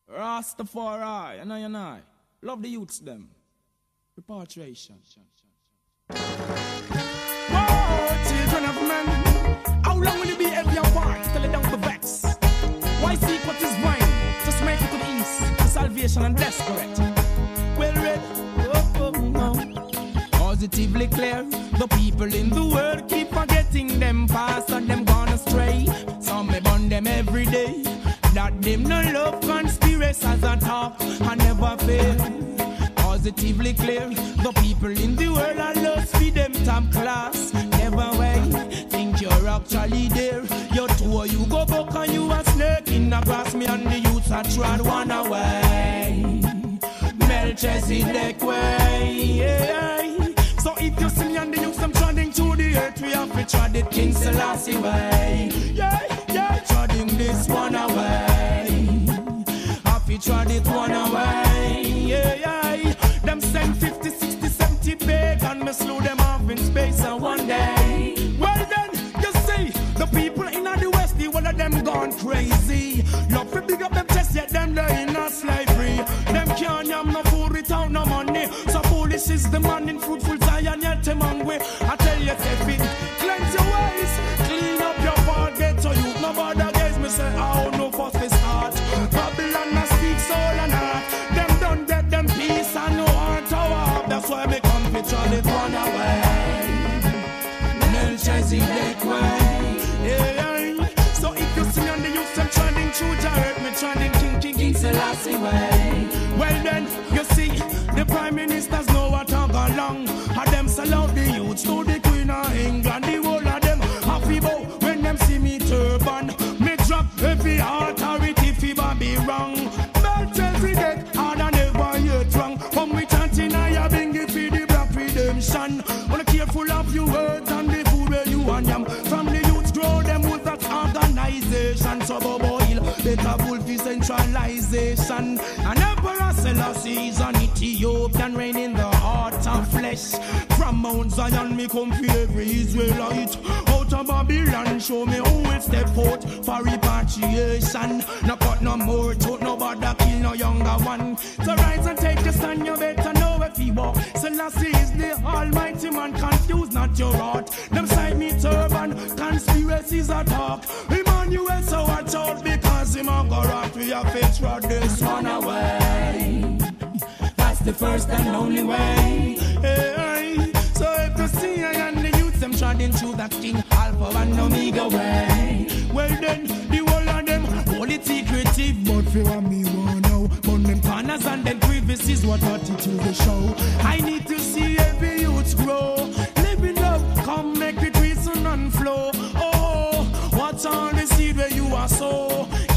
Rastafari, and I. Love the youths them. Repatriation. Whoa, children of men. How long will you be every apart till it don't be vex? Why seek what is mine? Just make it to the east. For salvation and desperate. Well read. Positively clear. The people in the world keep forgetting them past and them gone astray. Some may burn them every day. That them no love conspiracies at talk and never fail. Positively clear. The people in the world are lost for them top class. Never wait. Think you're actually there. You're two, you go back and you a snake in the grass. Me and the youths are trod one away. Melchizedek way. Yeah. So if you see me and the youths, I'm treading through the earth. We have to trod it King Selassie way. Yeah, yeah, treading this one away. Have to trod it one away. Yeah, yeah. Them send 50, 60, 70 pagan. Me slew them off in space and one day. Well then, you see, the people in the west, the one of them gone crazy. Love to big up them chest, yet them they in a slavery. Them can't yam no food without no money. So foolish is the man in fruitful Zion, yet them hungry. I tell you, Tefin, cleanse your ways, clean up your heart, get to you. Nobody against me say, oh, no fuss this heart. Babylon a speak soul and heart. Them don't get them peace and no heart to walk. That's why me come to try it one away. Melchizedek way. Yeah. So if you see me on the youth, I'm trying through the earth, me trying King Selassie way. Well then, you see, the Prime Ministers know what I got long. And them sell out the youths to the Queen of England. The whole of them happy bow when them see me turban. Me drop every authority fever be wrong. Melchizedek, hard and never yet wrong. Come with chanting, I bring it for the black redemption. Wanna careful of your words and the food where you and yam. From the youths grow them with that organization. So boil, better full decentralization. And Emperor Selassie is an Ethiopian reign in the heart of flesh. From Mount Zion me come for every Israelite. Out of Babylon show me who will step out for repatriation. No cut no more throat, nobody kill no younger one. So rise and take your stand, you better know if you walk. Selassie is the almighty man, confuse not your heart. Them side me turban, conspiracies are talk. Emmanuel so watch out because him a go rock. We have to rod this one away. That's the first and only way. Hey, so if you see I and the youth them treading through that King Alpha and Omega way. Well then, the whole of them hold it secretive, but for what me want now. Burn them corners and them crevices, what attitude they show. I need to see every youth grow. Live in love, come make it reason and flow. Oh, what's all the seed where you are so?